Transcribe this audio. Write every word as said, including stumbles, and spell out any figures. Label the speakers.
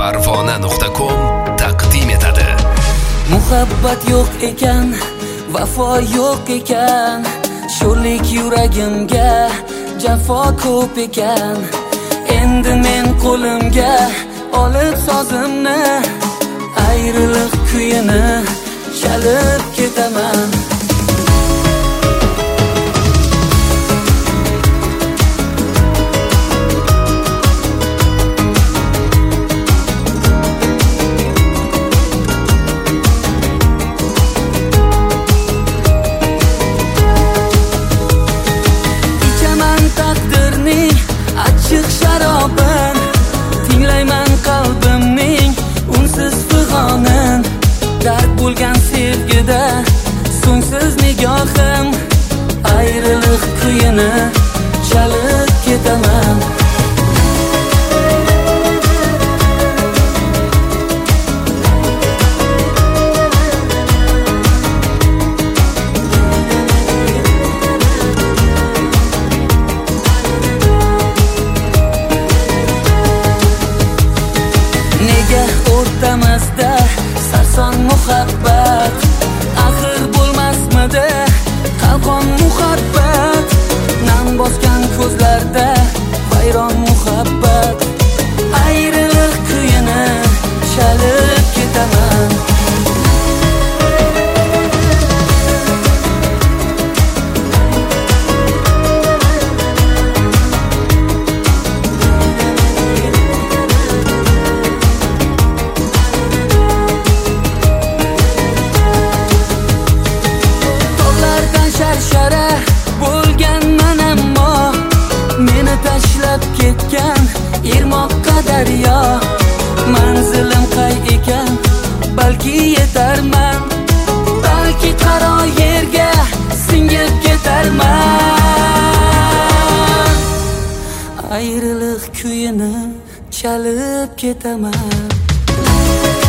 Speaker 1: parvona nuqta com taqdim etadi.
Speaker 2: Muhabbat yo'q ekan, vafo yo'q ekan, sho'rlik yuragimga jafo ko'p ekan. Endi men qo'limga olib sozimni, ayriliq kuyini chalib ketaman. Achchiq sharobin, tinglayman qalbimning unsiz fig'onin. Dard bo'lgan sevgida so'ngsiz nigohim, ayriliq kuyini chalib ketaman. O'rtamizda sarson muhabbat, axir bo'lmasmidi qalqon muhabbat. Nam bosgan ko'zlarda vayron muhabbat, ayriliq kuyini chalib ketaman. Shara bo'lganman ammo meni tashlab ketgan irmoqqa daryo. Manzilim qay ekan, balki yetarman, balki qaro yerga singib ketarman. Ayriliq kuyini chalib ketaman.